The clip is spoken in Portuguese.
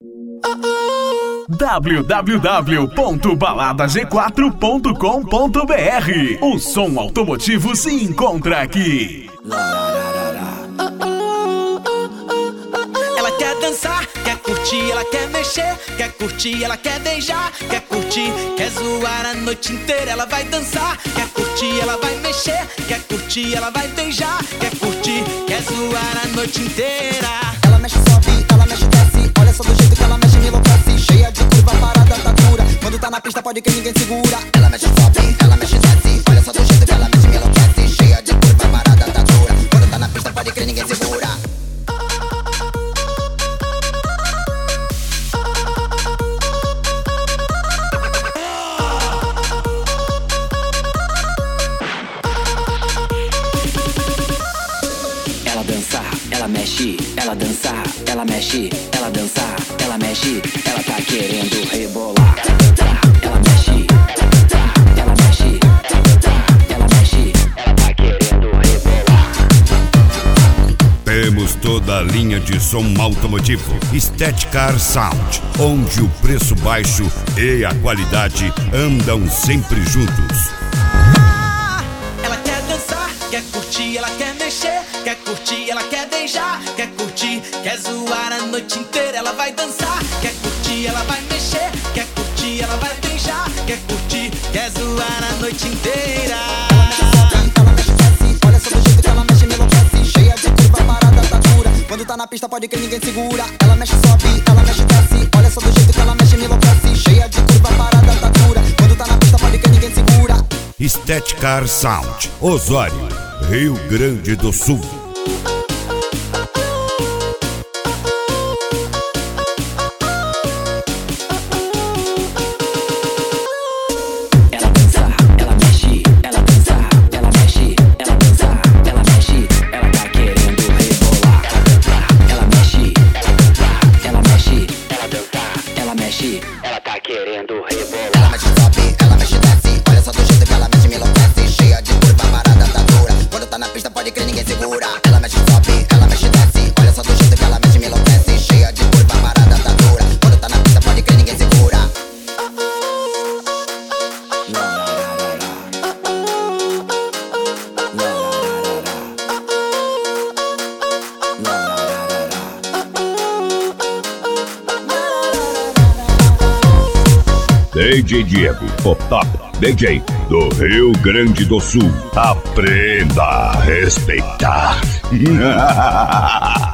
www.baladag4.com.br. O som automotivo se encontra aqui. Ela quer dançar, quer curtir, ela quer mexer, quer curtir, ela quer beijar, quer curtir, quer zoar a noite inteira, ela vai dançar, quer curtir, ela vai mexer, quer curtir, ela vai beijar, quer curtir, quer zoar a noite inteira. Ela mexe, sobe, ela mexe, desce, olha só do jeito que ela mexe, me enlouquece, cheia de curva, parada, tá dura, quando tá na pista pode que ninguém segura. Ela mexe, sobe, ela mexe, desce, olha só do jeito que ela mexe, me enlouquece, cheia de curva, parada, tá dura, quando tá na pista pode que ninguém segura. Ela mexe, ela dançar, ela mexe, ela dançar, ela mexe, ela tá querendo rebolar. Ela mexe, ela mexe, ela mexe, ela tá querendo rebolar. Temos toda a linha de som automotivo Estética Sound, onde o preço baixo e a qualidade andam sempre juntos. Ela quer dançar, quer curtir, ela quer mexer, quer curtir, ela quer beijar, quer curtir, quer zoar a noite inteira, ela vai dançar, quer curtir, ela vai mexer, quer curtir, ela vai beijar, quer curtir, quer zoar a noite inteira. Ela mexe, desce, olha só do jeito que ela mexe, me enlouquece, cheia de curva, parada, tá dura, quando tá na pista pode que ninguém segura. Ela mexe, sobe, ela mexe, desce, olha só do jeito que ela mexe, me enlouquece, cheia de curva, parada, tá dura, quando tá na pista pode que ninguém segura. Estética Sound, Osório, Rio Grande do Sul. Ela dança, ela mexe, ela dança, ela mexe, ela dança, ela mexe, ela tá querendo rebolar. Ela mexe, ela mexe, ela dança, ela mexe, ela tá querendo rebolar. Ela mexe, sobe, ela mexe, desce, olha só do jeito que ela mexe, me enlouquece, cheia de curva, parada, tá dura, quando tá na pista pode crer ninguém segura. Ela mexe, sobe, ela mexe, desce, olha só do jeito que ela mexe, me enlouquece, cheia de curva, parada, tá dura, quando tá na pista pode crer ninguém segura. DJ Diego, o top DJ do Rio Grande do Sul. Aprenda a respeitar.